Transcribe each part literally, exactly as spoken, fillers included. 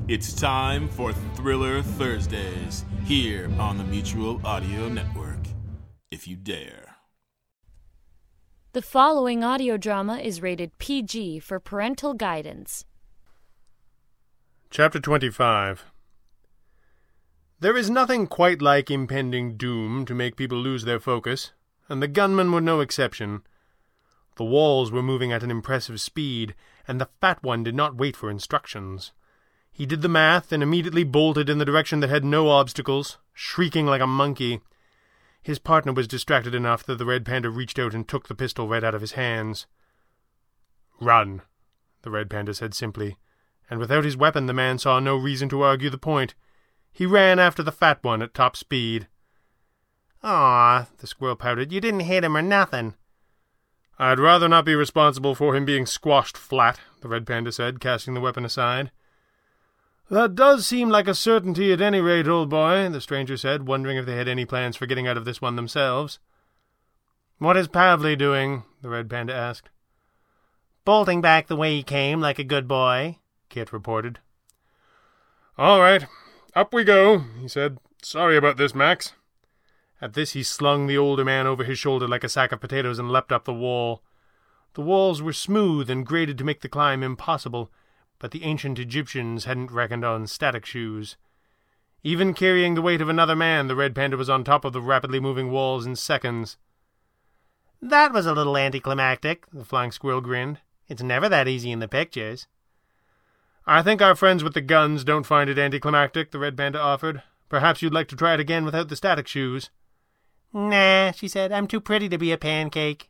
It's time for Thriller Thursdays, here on the Mutual Audio Network. If you dare. The following audio drama is rated P G for parental guidance. Chapter twenty-five. There is nothing quite like impending doom to make people lose their focus, and the gunmen were no exception. The walls were moving at an impressive speed, and the fat one did not wait for instructions. He did the math and immediately bolted in the direction that had no obstacles, shrieking like a monkey. His partner was distracted enough that the Red Panda reached out and took the pistol right out of his hands. "Run," the Red Panda said simply, and without his weapon the man saw no reason to argue the point. He ran after the fat one at top speed. "Aw," the squirrel pouted, "you didn't hit him or nothing." "I'd rather not be responsible for him being squashed flat," the Red Panda said, casting the weapon aside. "That does seem like a certainty at any rate, old boy," the stranger said, wondering if they had any plans for getting out of this one themselves. "What is Pavley doing?" the Red Panda asked. "Bolting back the way he came, like a good boy," Kit reported. "All right, up we go," he said. "Sorry about this, Max." At this he slung the older man over his shoulder like a sack of potatoes and leapt up the wall. The walls were smooth and graded to make the climb impossible, but the ancient Egyptians hadn't reckoned on static shoes. Even carrying the weight of another man, the Red Panda was on top of the rapidly moving walls in seconds. "That was a little anticlimactic," the flying squirrel grinned. "It's never that easy in the pictures." "I think our friends with the guns don't find it anticlimactic," the Red Panda offered. "Perhaps you'd like to try it again without the static shoes." "Nah," she said. "I'm too pretty to be a pancake."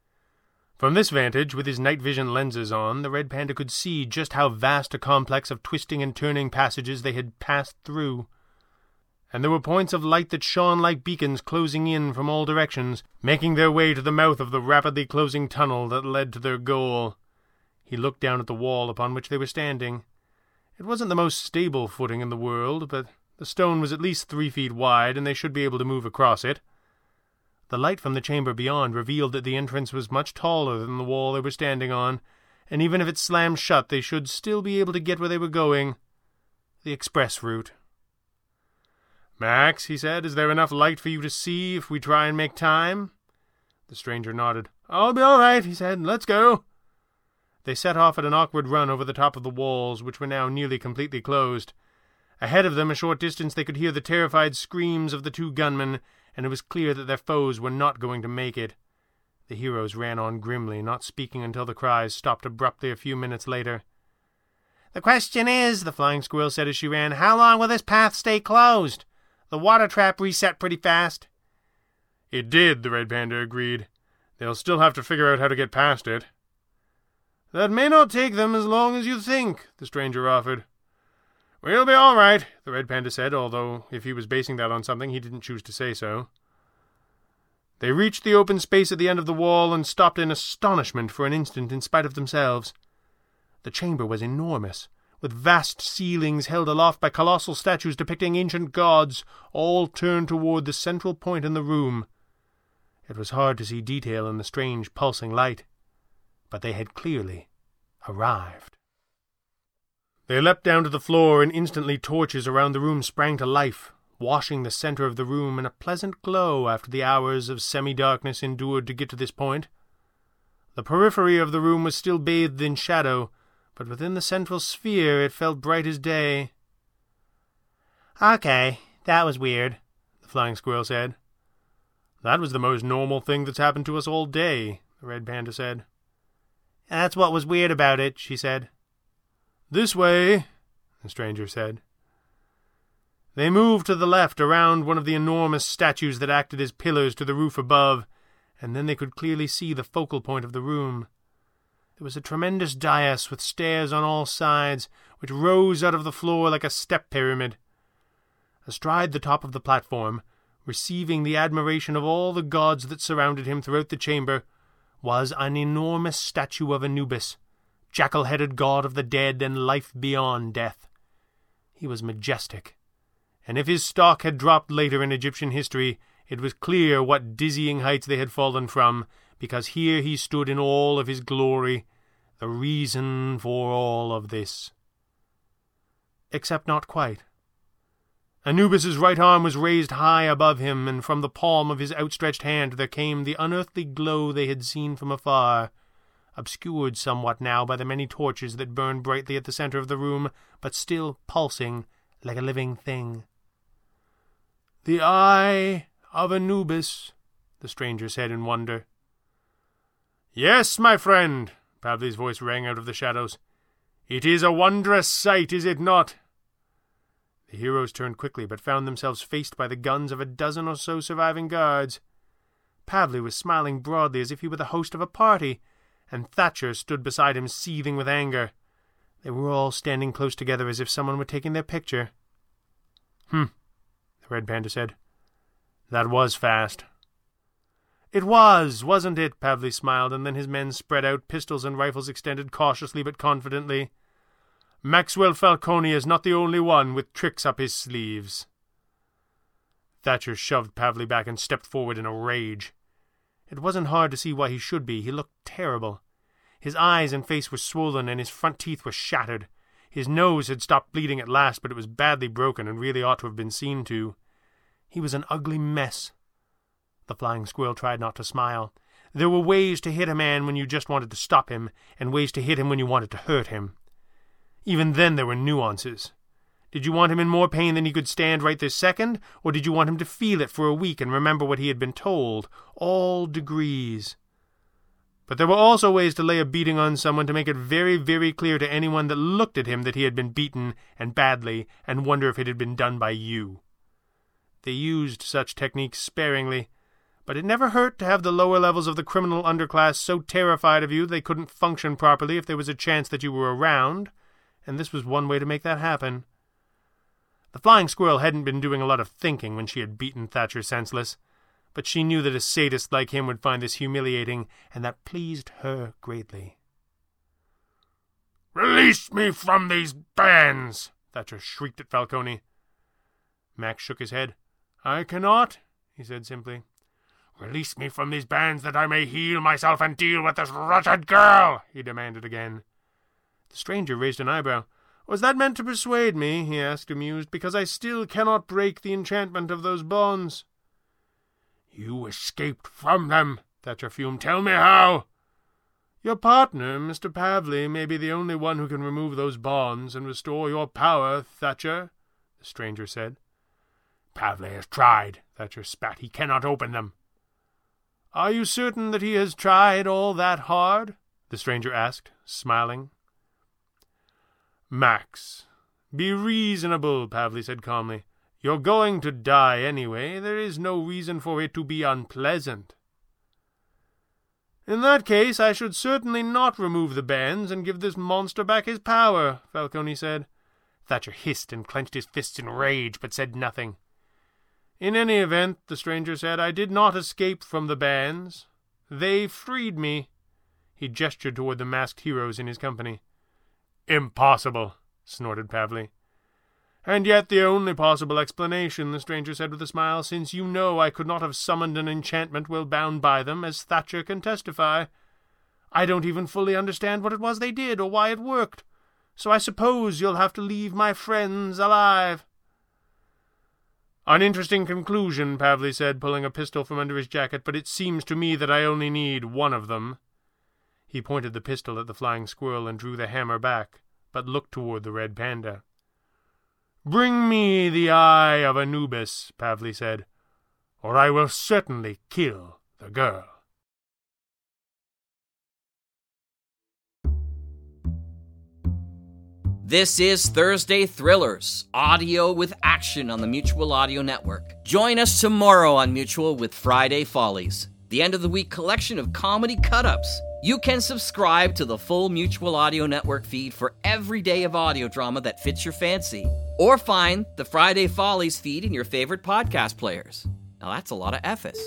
From this vantage, with his night vision lenses on, the Red Panda could see just how vast a complex of twisting and turning passages they had passed through. And there were points of light that shone like beacons closing in from all directions, making their way to the mouth of the rapidly closing tunnel that led to their goal. He looked down at the wall upon which they were standing. It wasn't the most stable footing in the world, but the stone was at least three feet wide, and they should be able to move across it. The light from the chamber beyond revealed that the entrance was much taller than the wall they were standing on, and even if it slammed shut, they should still be able to get where they were going. The express route. "Max," he said, "is there enough light for you to see if we try and make time?" The stranger nodded. "I'll be all right," he said. "Let's go." They set off at an awkward run over the top of the walls, which were now nearly completely closed. Ahead of them, a short distance, they could hear the terrified screams of the two gunmen, and it was clear that their foes were not going to make it. The heroes ran on grimly, not speaking until the cries stopped abruptly a few minutes later. "The question is," the flying squirrel said as she ran, "how long will this path stay closed? The water trap reset pretty fast." "It did," the Red Panda agreed. "They'll still have to figure out how to get past it." "That may not take them as long as you think," the stranger offered. "We'll be all right," the Red Panda said, although if he was basing that on something, he didn't choose to say so. They reached the open space at the end of the wall and stopped in astonishment for an instant in spite of themselves. The chamber was enormous, with vast ceilings held aloft by colossal statues depicting ancient gods, all turned toward the central point in the room. It was hard to see detail in the strange pulsing light, but they had clearly arrived. They leapt down to the floor, and instantly torches around the room sprang to life, washing the center of the room in a pleasant glow after the hours of semi-darkness endured to get to this point. The periphery of the room was still bathed in shadow, but within the central sphere it felt bright as day. "Okay, that was weird," the flying squirrel said. "That was the most normal thing that's happened to us all day," the Red Panda said. "That's what was weird about it," she said. "This way," the stranger said. They moved to the left around one of the enormous statues that acted as pillars to the roof above, and then they could clearly see the focal point of the room. There was a tremendous dais with stairs on all sides, which rose out of the floor like a step pyramid. Astride the top of the platform, receiving the admiration of all the gods that surrounded him throughout the chamber, was an enormous statue of Anubis, jackal-headed god of the dead and life beyond death. He was majestic, and if his stock had dropped later in Egyptian history, it was clear what dizzying heights they had fallen from, because here he stood in all of his glory, the reason for all of this. except not quite. Anubis's right arm was raised high above him, and from the palm of his outstretched hand there came the unearthly glow they had seen from afar, obscured somewhat now by the many torches that burned brightly at the center of the room, but still pulsing like a living thing. "The eye of Anubis," the stranger said in wonder. "Yes, my friend," Pavli's voice rang out of the shadows. "It is a wondrous sight, is it not?" The heroes turned quickly, but found themselves faced by the guns of a dozen or so surviving guards. Pavli was smiling broadly as if he were the host of a party, and Thatcher stood beside him seething with anger. They were all standing close together as if someone were taking their picture. "Hmm," the Red Panda said. "That was fast." "It was, wasn't it?" Pavli smiled, and then his men spread out, pistols and rifles extended cautiously but confidently. "Maxwell Falcone is not the only one with tricks up his sleeves." Thatcher shoved Pavli back and stepped forward in a rage. It wasn't hard to see why he should be. He looked terrible. His eyes and face were swollen, and his front teeth were shattered. His nose had stopped bleeding at last, but it was badly broken and really ought to have been seen to. He was an ugly mess. The Flying Squirrel tried not to smile. There were ways to hit a man when you just wanted to stop him, and ways to hit him when you wanted to hurt him. Even then there were nuances. Did you want him in more pain than he could stand right this second, or did you want him to feel it for a week and remember what he had been told? All degrees. But there were also ways to lay a beating on someone to make it very, very clear to anyone that looked at him that he had been beaten, and badly, and wonder if it had been done by you. They used such techniques sparingly, but it never hurt to have the lower levels of the criminal underclass so terrified of you they couldn't function properly if there was a chance that you were around, and this was one way to make that happen. The Flying Squirrel hadn't been doing a lot of thinking when she had beaten Thatcher senseless, but she knew that a sadist like him would find this humiliating, and that pleased her greatly. "Release me from these bands!" Thatcher shrieked at Falcone. Max shook his head. "I cannot," he said simply. "Release me from these bands that I may heal myself and deal with this wretched girl," he demanded again. The stranger raised an eyebrow. "Was that meant to persuade me?" he asked, amused, "because I still cannot break the enchantment of those bonds." "You escaped from them," Thatcher fumed. "Tell me how." "Your partner, Mister Pavli, may be the only one who can remove those bonds and restore your power, Thatcher," the stranger said. "Pavli has tried," Thatcher spat. "He cannot open them." "Are you certain that he has tried all that hard?" the stranger asked, smiling. "Max, be reasonable," Pavli said calmly. "You're going to die anyway. There is no reason for it to be unpleasant." "In that case, I should certainly not remove the bands and give this monster back his power," Falcone said. Thatcher hissed and clenched his fists in rage, but said nothing. "In any event," the stranger said, "I did not escape from the bands. They freed me." He gestured toward the masked heroes in his company. "Impossible," snorted Pavli. "And yet the only possible explanation," the stranger said with a smile, "since you know I could not have summoned an enchantment well bound by them, as Thatcher can testify. I don't even fully understand what it was they did, or why it worked, so I suppose you'll have to leave my friends alive." "An interesting conclusion," Pavli said, pulling a pistol from under his jacket, "but it seems to me that I only need one of them." He pointed the pistol at the Flying Squirrel and drew the hammer back, but looked toward the Red Panda. "Bring me the eye of Anubis," Pavli said, "or I will certainly kill the girl." This is Thursday Thrillers, audio with action on the Mutual Audio Network. Join us tomorrow on Mutual with Friday Follies, the end-of-the-week collection of comedy cut-ups. You can subscribe to the full Mutual Audio Network feed for every day of audio drama that fits your fancy. Or find the Friday Follies feed in your favorite podcast players. Now that's a lot of F's.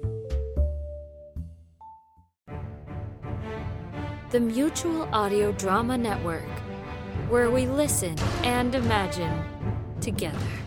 The Mutual Audio Drama Network, where we listen and imagine together.